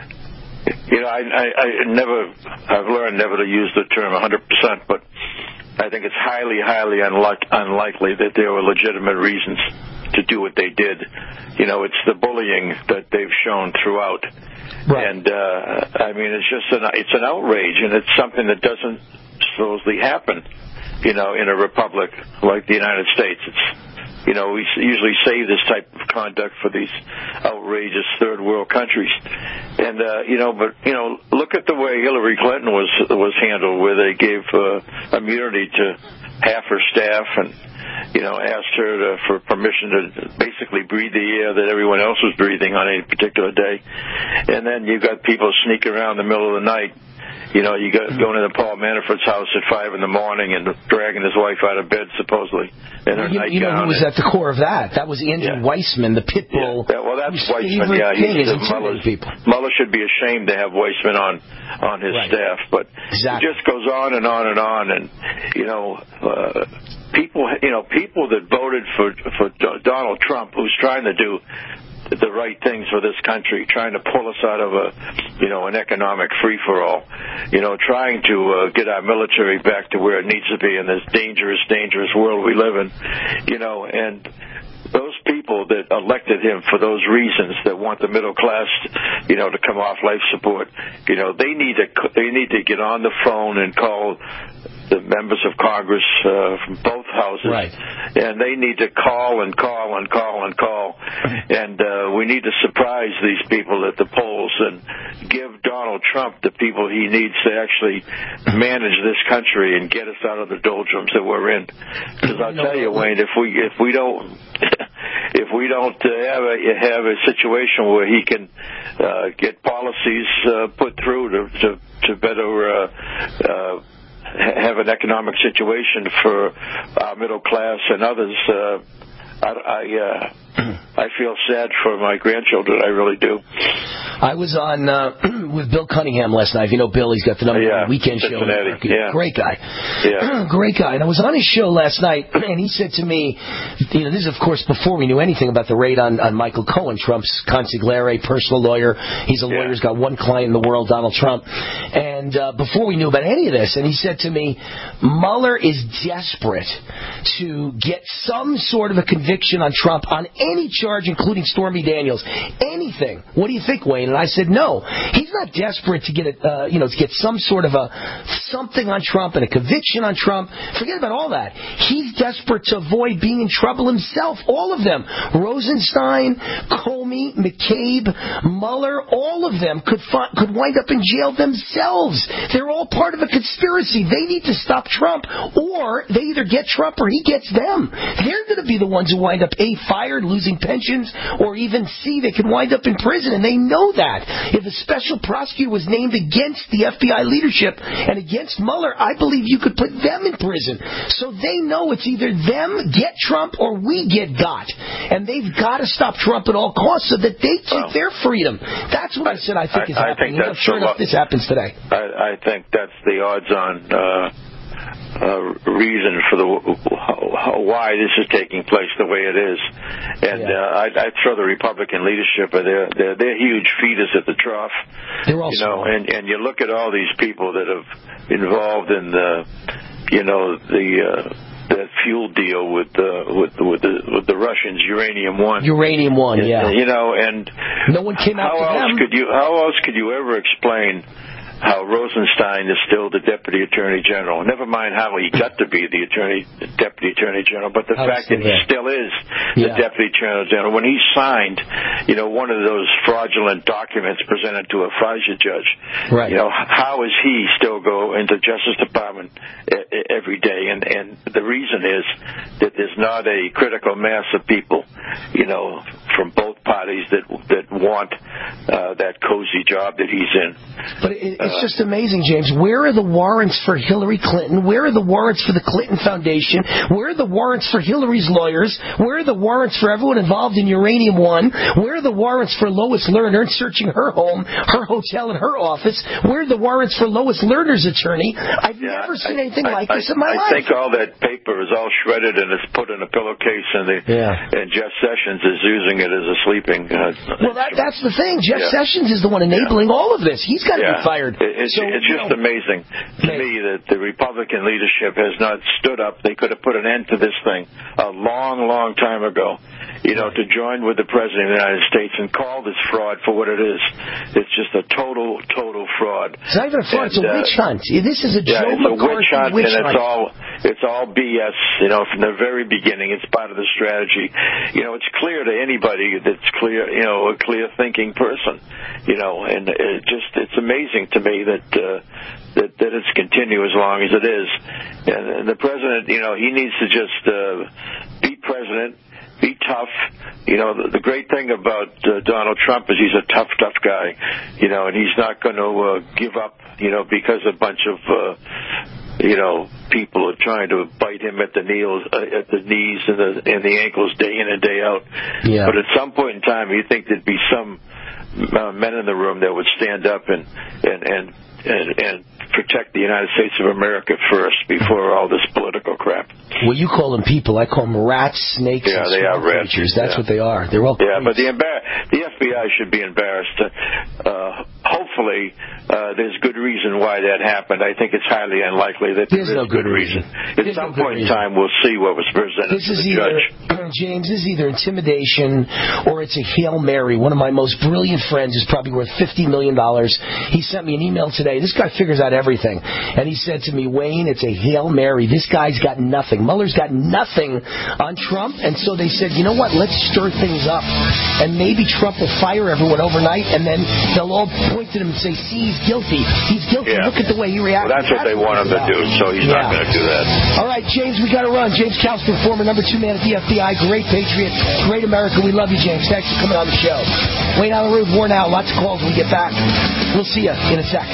you know, I, I, I never, I've learned never to use the term one hundred percent, but I think it's highly, highly unlike, unlikely that there were legitimate reasons to do what they did. You know, it's the bullying that they've shown throughout. Right. And, uh, I mean, it's just an, it's an outrage, and it's something that doesn't supposedly happen, you know, in a republic like the United States. It's You know, we usually save this type of conduct for these outrageous third world countries. And, uh, you know, but, you know, look at the way Hillary Clinton was was handled, where they gave uh, immunity to half her staff and, you know, asked her to, for permission to basically breathe the air that everyone else was breathing on any particular day. And then you got people sneaking around in the middle of the night. You know, you got going into Paul Manafort's house at five in the morning and dragging his wife out of bed, supposedly, in her you, nightgown. You know who was at the core of that? That was Andrew yeah. Weissman, the pit bull. Yeah. Well, that's Weissman. Yeah, he's the Mueller. Mueller should be ashamed to have Weissman on on his right. staff, but exactly. it just goes on and on and on. And you know, uh, people, you know, people that voted for for Donald Trump, who's trying to do the right things for this country, trying to pull us out of a, you know, an economic free-for-all, you know, trying to uh, get our military back to where it needs to be in this dangerous, dangerous world we live in, you know, and those people that elected him for those reasons, that want the middle class, you know, to come off life support, you know, they need to they need to get on the phone and call the members of Congress uh, from both houses, right. and they need to call and call and call and call, and uh, we need to surprise these people at the polls and give Donald Trump the people he needs to actually manage this country and get us out of the doldrums that we're in. Because I'll tell you, Wayne, if we if we don't if we don't uh, have a have a situation where he can uh, get policies uh, put through to to, to better uh, uh, have an economic situation for our middle class and others, uh, I, I, uh, I feel sad for my grandchildren. I really do. I was on uh, with Bill Cunningham last night. You know Bill, he's got the number yeah, one weekend Cincinnati. show. Yeah. Great guy. Yeah. Great guy. And I was on his show last night, and he said to me, you know, this is, of course, before we knew anything about the raid on, on Michael Cohen, Trump's consigliere, personal lawyer. He's a lawyer. Yeah. He's got one client in the world, Donald Trump. And uh, before we knew about any of this, and he said to me, Mueller is desperate to get some sort of a conviction on Trump on any charge, including Stormy Daniels. Anything. What do you think, Wayne? And I said, no. He's not desperate to get a, uh, you know, to get some sort of a something on Trump and a conviction on Trump. Forget about all that. He's desperate to avoid being in trouble himself. All of them. Rosenstein, Comey, McCabe, Mueller, all of them could fi- could wind up in jail themselves. They're all part of a conspiracy. They need to stop Trump, or they either get Trump or he gets them. They're going to be the ones who wind up A, fired, losing pensions, or even C, they could wind up in prison, and they know that. If a special prosecutor was named against the F B I leadership and against Mueller, I believe you could put them in prison. So they know it's either them get Trump or we get got. And they've got to stop Trump at all costs so that they keep well, their freedom. That's what I said I think I, is I happening. Think that's sure enough, this happens today. I, I think that's the odds-on uh, uh, reason for the how, why this is taking place the way it is. And yeah. uh, I, I throw the Republican leadership, they're, they're, they're huge feeders at the trough. They're also, you know, and, and you look at all these people that have involved in the, you know, the uh, that fuel deal with uh, with with the with the Russians, Uranium One. Uranium One, yeah. You know, and no one came out how to else them. could you how else could you ever explain how Rosenstein is still the Deputy Attorney General? Never mind how he got to be the Attorney Deputy Attorney General, but the how fact that he there. still is the yeah. Deputy Attorney General. When he signed, you know, one of those fraudulent documents presented to a FISA judge, right. you know, how is he still go into the Justice Department every day? And, and the reason is that there's not a critical mass of people, you know, from both parties that that want uh, that cozy job that he's in. But it, it's just amazing, James. Where are the warrants for Hillary Clinton? Where are the warrants for the Clinton Foundation? Where are the warrants for Hillary's lawyers? Where are the warrants for everyone involved in Uranium One? Where are the warrants for Lois Lerner searching her home, her hotel, and her office? Where are the warrants for Lois Lerner's attorney? I've yeah, never seen I, anything I, like I, this in my I life. I think all that paper is all shredded and it's put in a pillowcase, and, the, yeah. and Jeff Sessions is using it as a sleeping sleeping. Uh, well, that, that's the thing. Jeff yeah. Sessions is the one enabling yeah. all of this. He's got to yeah. be fired. It's, so, it's just know, amazing to man. me that the Republican leadership has not stood up. They could have put an end to this thing a long, long time ago. You know, to join with the President of the United States and call this fraud for what it is. It's just a total, total fraud. It's not even a fraud. And, it's a uh, witch hunt. This is a yeah, Joe it's McCarthy a witch hunt, witch and hunt. it's all, it's all B S, you know, from the very beginning. It's part of the strategy. You know, it's clear to anybody that's clear, you know, a clear-thinking person, you know, and it just, it's amazing to me that, uh, that, that it's continue as long as it is. And, and the President, you know, he needs to just uh, be President, be tough. You know, the, the great thing about uh, Donald Trump is he's a tough, tough guy, you know, and he's not going to uh, give up, you know, because a bunch of, uh, you know, people are trying to bite him at the knees, uh, at the knees and the, and the ankles day in and day out. Yeah. But at some point in time, you think there'd be some uh, men in the room that would stand up and, and, and, and, and protect the United States of America first before all this political crap. Well, you call them people. I call them rats, snakes, yeah, and they are rats. creatures. That's yeah. what they are. They're all yeah, creatures. but the embar- the F B I should be embarrassed. Uh, hopefully, uh, there's good reason why that happened. I think it's highly unlikely that there's there no is good reason. reason. At there's some no point in time, we'll see what was presented this to is the either, judge. James, this is either intimidation or it's a Hail Mary. One of my most brilliant friends is probably worth fifty million dollars. He sent me an email today. This guy figures out everything. And he said to me, Wayne, it's a Hail Mary. This guy's got nothing. Mueller's got nothing on Trump. And so they said, you know what, let's stir things up. And maybe Trump will fire everyone overnight, and then they'll all point to him and say, see, he's guilty. He's guilty. Yeah. Look at the way he reacted. Well, that's what that's they want him to do, so he's yeah. not going to do that. All right, James, we got to run. James Kalsper, former number two man at the F B I, great patriot, great America. We love you, James. Thanks for coming on the show. Wayne Allyn Root, War Now. Lots of calls when we get back. We'll see you in a sec.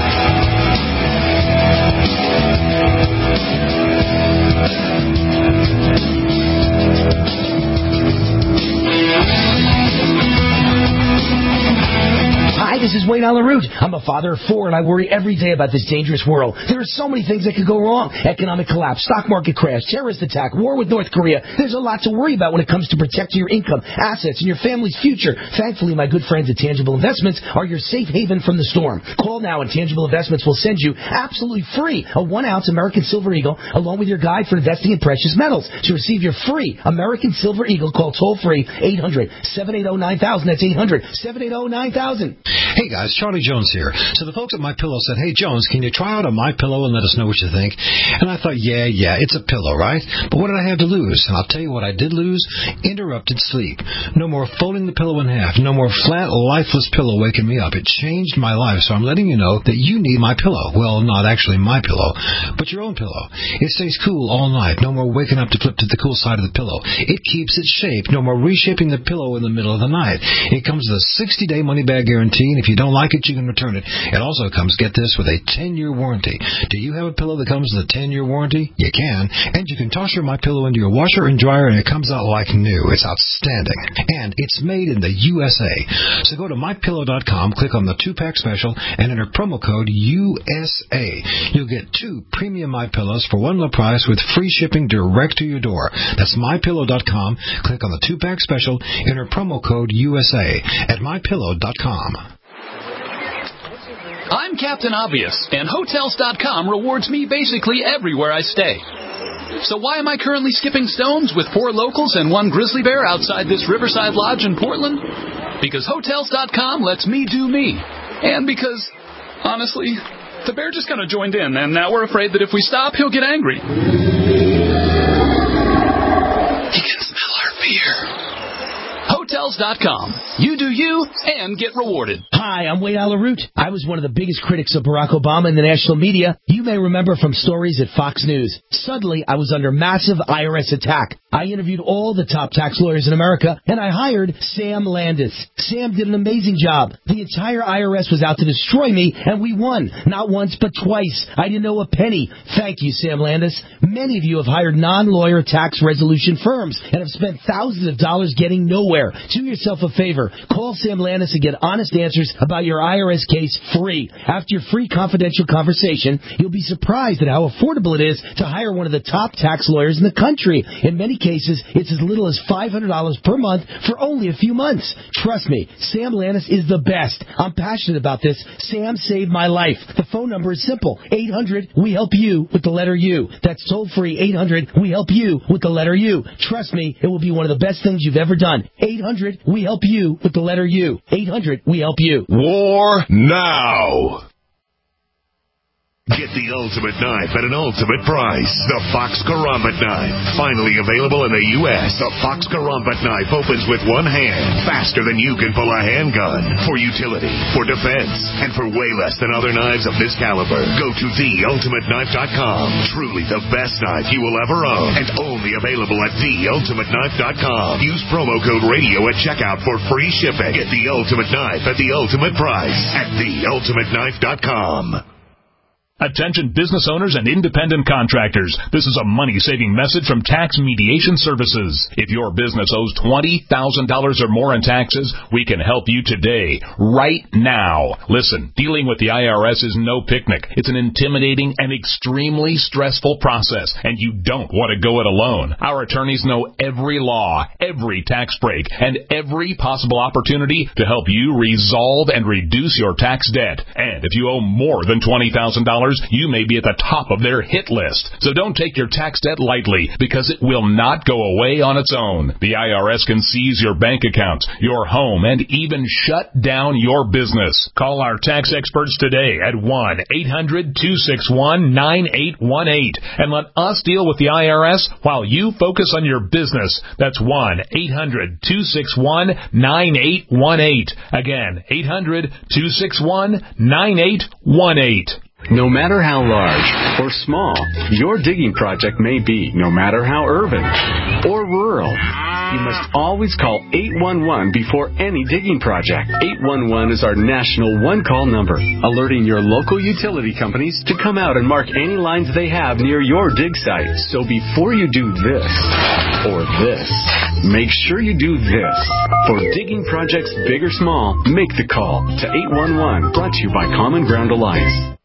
Hi, this is Wayne Allyn Root. I'm a father of four, and I worry every day about this dangerous world. There are so many things that could go wrong. Economic collapse, stock market crash, terrorist attack, war with North Korea. There's a lot to worry about when it comes to protecting your income, assets, and your family's future. Thankfully, my good friends at Tangible Investments are your safe haven from the storm. Call now, and Tangible Investments will send you absolutely free a one-ounce American Silver Eagle along with your guide for investing in precious metals. To receive your free American Silver Eagle, call toll-free eight hundred, seven eight zero, nine thousand. That's eight hundred, seven eight zero, nine thousand. Hey guys, Charlie Jones here. So the folks at MyPillow said, hey Jones, can you try out a MyPillow and let us know what you think? And I thought, yeah, yeah, it's a pillow, right? But what did I have to lose? And I'll tell you what I did lose. Interrupted sleep. No more folding the pillow in half. No more flat, lifeless pillow waking me up. It changed my life, so I'm letting you know that you need MyPillow. Well, not actually MyPillow, but your own pillow. It stays cool all night. No more waking up to flip to the cool side of the pillow. It keeps its shape. No more reshaping the pillow in the middle of the night. It comes with a sixty-day money-back guarantee, and if you don't like it, you can return it. It also comes, get this, with a ten-year warranty. Do you have a pillow that comes with a ten-year warranty? You can. And you can toss your MyPillow into your washer and dryer, and it comes out like new. It's outstanding. And it's made in the U S A. So go to my pillow dot com, click on the two-pack special, and enter promo code U S A. You'll get two premium MyPillows for one low price with free shipping direct to your door. That's my pillow dot com. Click on the two-pack special, enter promo code U S A at my pillow dot com. I'm Captain Obvious, and Hotels dot com rewards me basically everywhere I stay. So why am I currently skipping stones with four locals and one grizzly bear outside this Riverside Lodge in Portland? Because Hotels dot com lets me do me. And because, honestly, the bear just kind of joined in, and now we're afraid that if we stop, he'll get angry. He can smell our fear. Hotels dot com. You do you and get rewarded. Hi, I'm Wayne Allyn Root. I was one of the biggest critics of Barack Obama in the national media. You may remember from stories at Fox News. Suddenly, I was under massive I R S attack. I interviewed all the top tax lawyers in America, and I hired Sam Landis. Sam did an amazing job. The entire I R S was out to destroy me, and we won. Not once, but twice. I didn't owe a penny. Thank you, Sam Landis. Many of you have hired non-lawyer tax resolution firms and have spent thousands of dollars getting nowhere. Two yourself a favor. Call Sam Lannis and get honest answers about your I R S case free. After your free confidential conversation, you'll be surprised at how affordable it is to hire one of the top tax lawyers in the country. In many cases, it's as little as five hundred dollars per month for only a few months. Trust me, Sam Lannis is the best. I'm passionate about this. Sam saved my life. The phone number is simple. eight hundred we help you with the letter U. That's toll free. eight hundred we help you with the letter U. Trust me, it will be one of the best things you've ever done. eight hundred we help you with the letter U. eight hundred we help you. War now. Get the ultimate knife at an ultimate price. The Fox Karambit knife. Finally available in the U S The Fox Karambit knife opens with one hand, faster than you can pull a handgun. For utility, for defense, and for way less than other knives of this caliber. Go to the ultimate knife dot com. Truly the best knife you will ever own. And only available at the ultimate knife dot com. Use promo code radio at checkout for free shipping. Get the ultimate knife at the ultimate price at the ultimate knife dot com. Attention business owners and independent contractors. This is a money-saving message from Tax Mediation Services. If your business owes twenty thousand dollars or more in taxes, we can help you today, right now. Listen, dealing with the I R S is no picnic. It's an intimidating and extremely stressful process, and you don't want to go it alone. Our attorneys know every law, every tax break, and every possible opportunity to help you resolve and reduce your tax debt. And if you owe more than twenty thousand dollars, you may be at the top of their hit list. So don't take your tax debt lightly, because it will not go away on its own. The I R S can seize your bank accounts, your home, and even shut down your business. Call our tax experts today at one eight hundred two six one nine eight one eight and let us deal with the I R S while you focus on your business. That's one eight hundred two six one nine eight one eight. Again, eight hundred two six one nine eight one eight. No matter how large or small your digging project may be, no matter how urban or rural, you must always call eight one one before any digging project. eight one one is our national one-call number, alerting your local utility companies to come out and mark any lines they have near your dig site. So before you do this or this, make sure you do this. For digging projects big or small, make the call to eight one one, brought to you by Common Ground Alliance.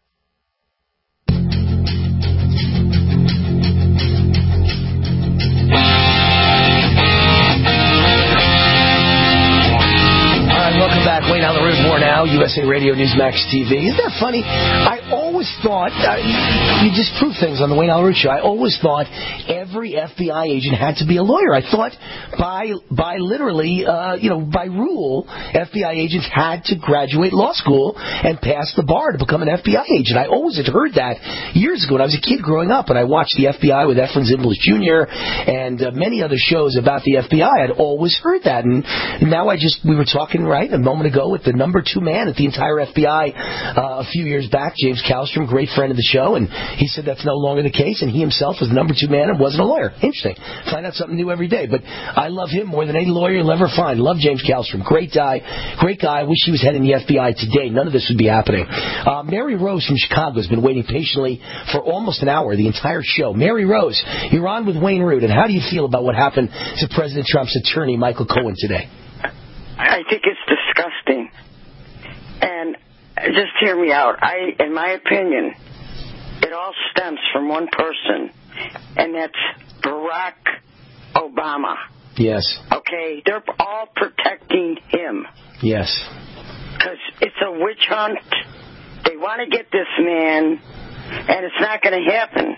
Wayne on the Root War Now, U S A Radio Newsmax T V. Isn't that funny? I always thought, uh, you just prove things on the Wayne on the Root Show, I always thought every F B I agent had to be a lawyer. I thought by by literally, uh, you know, by rule, F B I agents had to graduate law school and pass the bar to become an F B I agent. I always had heard that years ago when I was a kid growing up, and I watched the F B I with Efren Zimbalist Junior and uh, many other shows about the F B I. I'd always heard that, and now I just, we were talking, right, a moment ago with the number two man at the entire F B I uh, a few years back, James Kallstrom, great friend of the show, and he said that's no longer the case, and he himself was the number two man and wasn't a lawyer. Interesting. Find out something new every day, but I love him more than any lawyer you'll ever find. Love James Kallstrom. Great guy. Great guy. I wish he was heading the F B I today. None of this would be happening. Uh, Mary Rose from Chicago has been waiting patiently for almost an hour, the entire show. Mary Rose, you're on with Wayne Root, and how do you feel about what happened to President Trump's attorney, Michael Cohen, today? I think it's disgusting. And just hear me out. I, in my opinion, it all stems from one person, and that's Barack Obama. Yes. Okay? They're all protecting him. Yes. Because it's a witch hunt. They want to get this man, and it's not going to happen.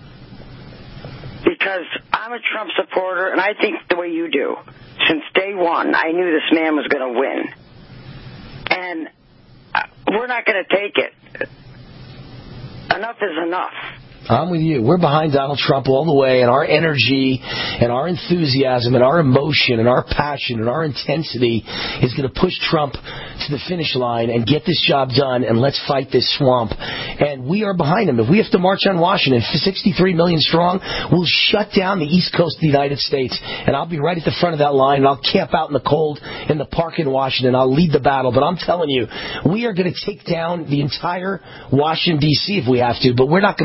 Because I'm a Trump supporter, and I think the way you do. Since day one, I knew this man was going to win. And we're not going to take it. Enough is enough. I'm with you. We're behind Donald Trump all the way, and our energy and our enthusiasm and our emotion and our passion and our intensity is going to push Trump to the finish line and get this job done, and let's fight this swamp. And we are behind him. If we have to march on Washington, sixty-three million strong, we'll shut down the East Coast of the United States, and I'll be right at the front of that line, and I'll camp out in the cold in the park in Washington. I'll lead the battle, but I'm telling you, we are going to take down the entire Washington, D C if we have to, but we're not going to let them do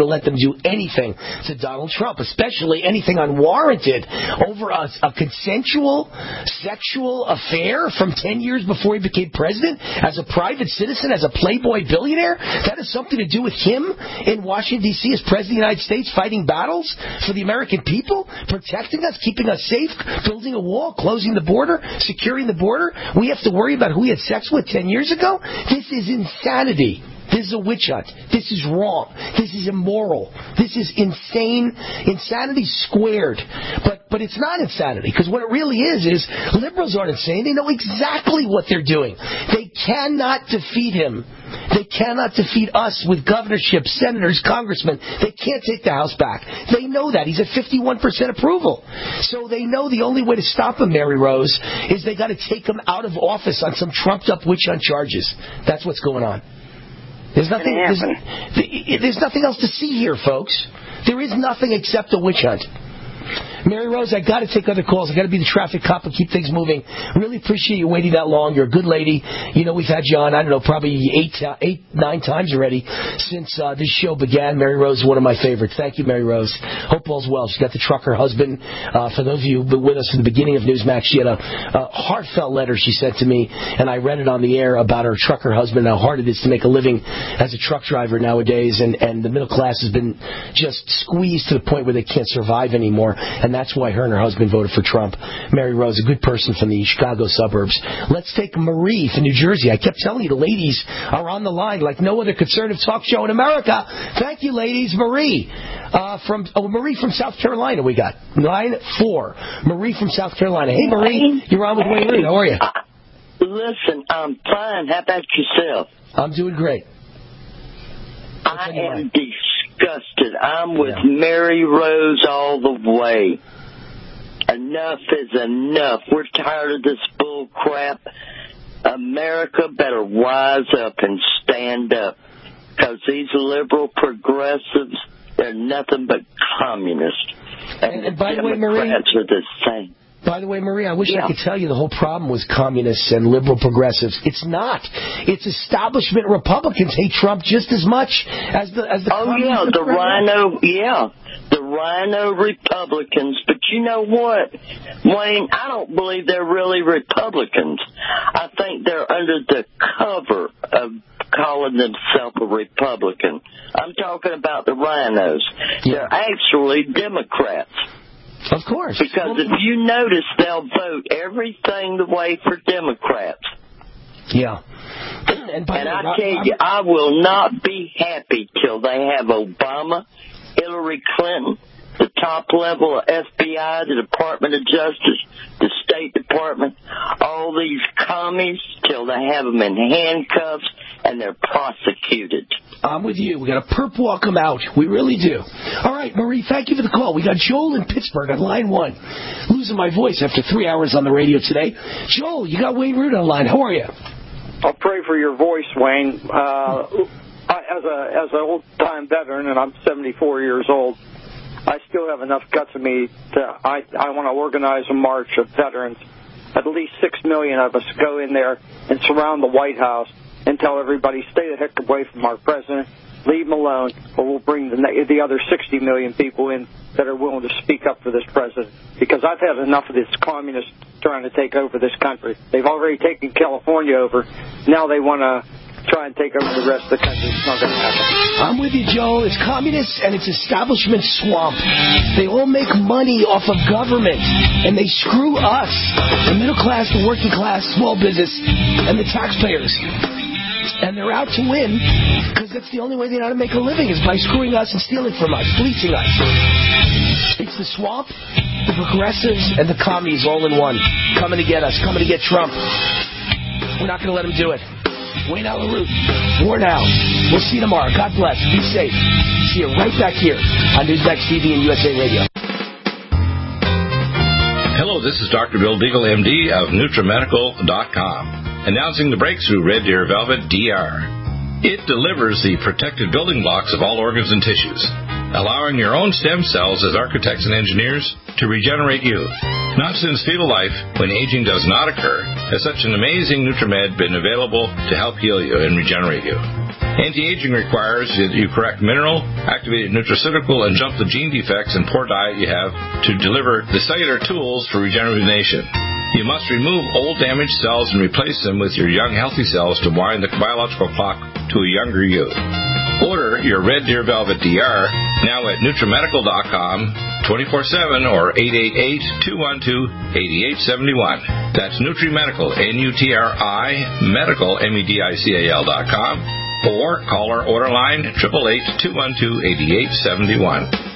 do anything to Donald Trump, especially anything unwarranted over a, a consensual sexual affair from ten years before he became president as a private citizen, as a playboy billionaire. That has something to do with him in Washington, D C as president of the United States, fighting battles for the American people, protecting us, keeping us safe, building a wall, closing the border, securing the border. We have to worry about who he had sex with ten years ago? This is insanity. This is a witch hunt. This is wrong. This is immoral. This is insane. Insanity squared. But but it's not insanity, because what it really is is liberals aren't insane. They know exactly what they're doing. They cannot defeat him. They cannot defeat us with governorships, senators, congressmen. They can't take the House back. They know that. He's at fifty-one percent approval. So they know the only way to stop him, Mary Rose, is they got to take him out of office on some trumped-up witch hunt charges. That's what's going on. There's nothing, there's, there's nothing else to see here, folks. There is nothing except a witch hunt. Mary Rose, I got to take other calls. I got to be the traffic cop and keep things moving. Really appreciate you waiting that long. You're a good lady. You know, we've had you on, I don't know, probably eight, uh, eight nine times already since uh, this show began. Mary Rose is one of my favorites. Thank you, Mary Rose. Hope all's well. She's got the trucker husband. Uh, for those of you who've been with us from the beginning of Newsmax, she had a, a heartfelt letter she sent to me, and I read it on the air about her trucker husband, how hard it is to make a living as a truck driver nowadays, and, and the middle class has been just squeezed to the point where they can't survive anymore. And that's why her and her husband voted for Trump. Mary Rose, a good person from the Chicago suburbs. Let's take Marie from New Jersey. I kept telling you the ladies are on the line like no other conservative talk show in America. Thank you, ladies. Marie uh, from oh Marie from South Carolina. We got line four. Marie from South Carolina. Hey, Marie, you're on with Wayne Root. How are you? Uh, listen, I'm fine. How about yourself? I'm doing great. What's I am disgusted. I'm with yeah. Mary Rose all the way. Enough is enough. We're tired of this bull crap. America better wise up and stand up, because these liberal progressives, they're nothing but communists. And, and, and the by the way, Marie, Democrats are the same. By the way, Marie, I wish yeah. I could tell you the whole problem was communists and liberal progressives. It's not. It's establishment Republicans hate Trump just as much as the as the. Oh yeah, the rhino, yeah, the rhino Republicans. But you know what, Wayne? I don't believe they're really Republicans. I think they're under the cover of calling themselves a Republican. I'm talking about the rhinos. Yeah. They're actually Democrats. Of course. Because if you notice, they'll vote everything the way for Democrats. Yeah. And, and I tell you, I will not be happy till they have Obama, Hillary Clinton, the top level of F B I, the Department of Justice, the State Department, all these commies, till they have them in handcuffs and they're prosecuted. I'm with you. We got to perp walk them out. We really do. All right, Marie, thank you for the call. We got Joel in Pittsburgh on line one. Losing my voice after three hours on the radio today. Joel, you got Wayne Root on line. How are you? I'll pray for your voice, Wayne. Uh, I, as a as an old-time veteran, and I'm seventy-four years old, I still have enough guts in me to, I, I want to organize a march of veterans. At least six million of us go in there and surround the White House and tell everybody, stay the heck away from our president, leave him alone, or we'll bring the, the other sixty million people in that are willing to speak up for this president. Because I've had enough of this communist trying to take over this country. They've already taken California over. Now they want to try and take over the rest of the country. It's not going to happen. I'm with you, Joel. It's communists and it's establishment swamp. They all make money off of government, and they screw us, the middle class, the working class, small business, and the taxpayers. And they're out to win, because that's the only way they know how to make a living, is by screwing us and stealing from us, fleecing us. It's the swamp, the progressives, and the commies all in one, coming to get us, coming to get Trump. We're not going to let them do it. Wayne Allyn Root, War Now. We'll see you tomorrow. God bless. Be safe. See you right back here on Newsmax T V and U S A Radio. Hello, this is Doctor Bill Deagle, M D of Nutramedical dot com, announcing the breakthrough Red Deer Velvet D R. It delivers the protective building blocks of all organs and tissues, allowing your own stem cells as architects and engineers to regenerate you. Not since fetal life, when aging does not occur, has such an amazing NutriMed been available to help heal you and regenerate you. Anti-aging requires that you correct mineral, activated nutraceutical, and jump the gene defects and poor diet you have to deliver the cellular tools for regeneration. You must remove old damaged cells and replace them with your young healthy cells to wind the biological clock to a younger you. Order your Red Deer Velvet D R now at Nutrimedical dot com twenty-four seven or eight eight eight, two one two, eight eight seven one. That's Nutrimedical, N U T R I, medical, M E D I C A L dot com, or call our order line, eight eight eight, two one two, eight eight seven one.